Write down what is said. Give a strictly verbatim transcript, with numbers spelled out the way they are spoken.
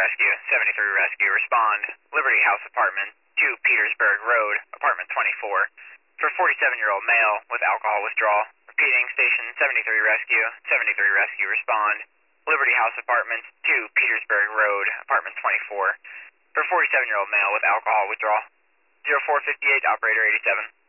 Rescue, seventy-three Rescue, respond. Liberty House Apartment, two Petersburg Road, Apartment twenty-four. For forty-seven-year-old male with alcohol withdrawal. Repeating, Station seventy-three Rescue, seventy-three Rescue, respond. Liberty House Apartments, two Petersburg Road, Apartment twenty-four. For forty-seven-year-old male with alcohol withdrawal. zero four five eight, Operator eighty-seven.